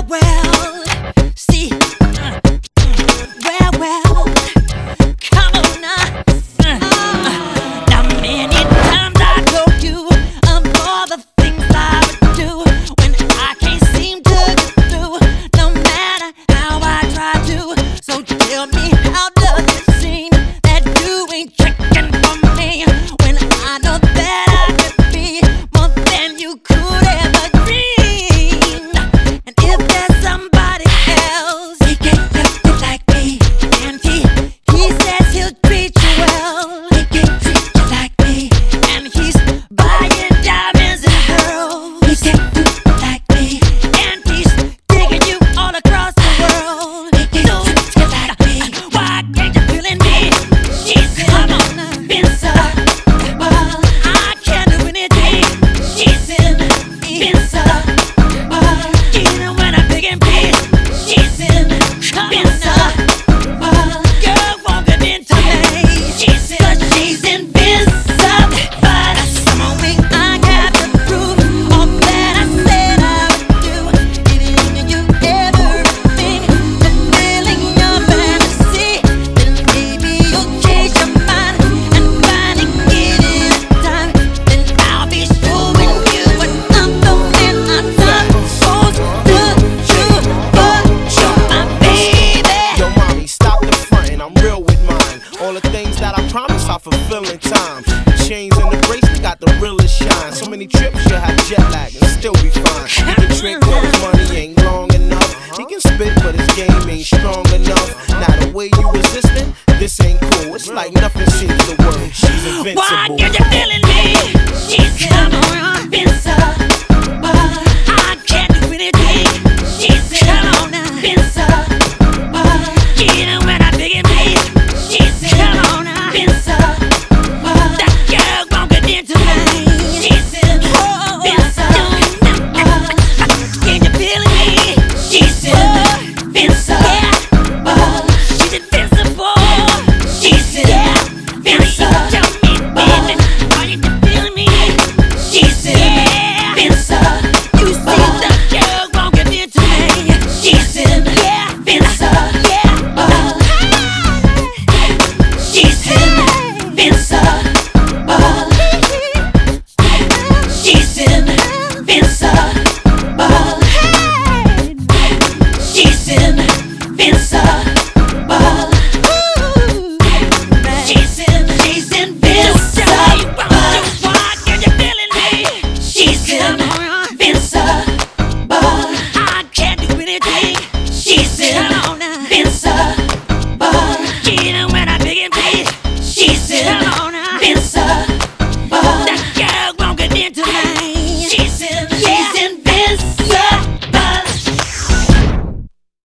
well, see, come on now. Now many times I told you of all the things I would do when I can't seem to get through, no matter how I try to. So tell me, how does it seem that you ain't checking for me when I know that I could be more than you could ever dream? And if there's somebody else, he can't help it like me, and he says he'll treat you well. He can't treat you like me, and he's buying diamonds and pearls. He can't do it like me, and he's taking you all across the world. He can't treat you like me. Why can't you feel in me? She's come on, been so. I can't do anything. She's in, been so. Even when I'm big and big, she's in, been so. Girl, won't get into me. She's invincible. That's the moment I got to prove all that I said I would do. Giving you everything, fulfilling your fantasy. Then maybe you'll change your mind and finally give it a time. Then I'll be showing you what I'm doing. I'm supposed to do for you, my baby. Yo, mommy, stop the frontin', I'm real with mine. All the things that I promise I fulfill in time. The chains and the bracelet got the realest shine. So many trips, you'll have jet lag and still be fine. He can trick, but his money ain't long enough. He can spit, but his game ain't strong enough. Now the way you resistin', this ain't cool. It's like nothing seems to work. She's invincible. Why can't you feel in me? She's come on, been so. I can't do anything. She's come on, been so. Even when I'm big and big, she's come on, been so. That girl won't get into me. She's in, been so. Can you feel me? She's in, been so. She's invincible. She's in, been so. Tell me, baby, are you feeling me? She's in, been so. You see, that girl won't get into me. She's in.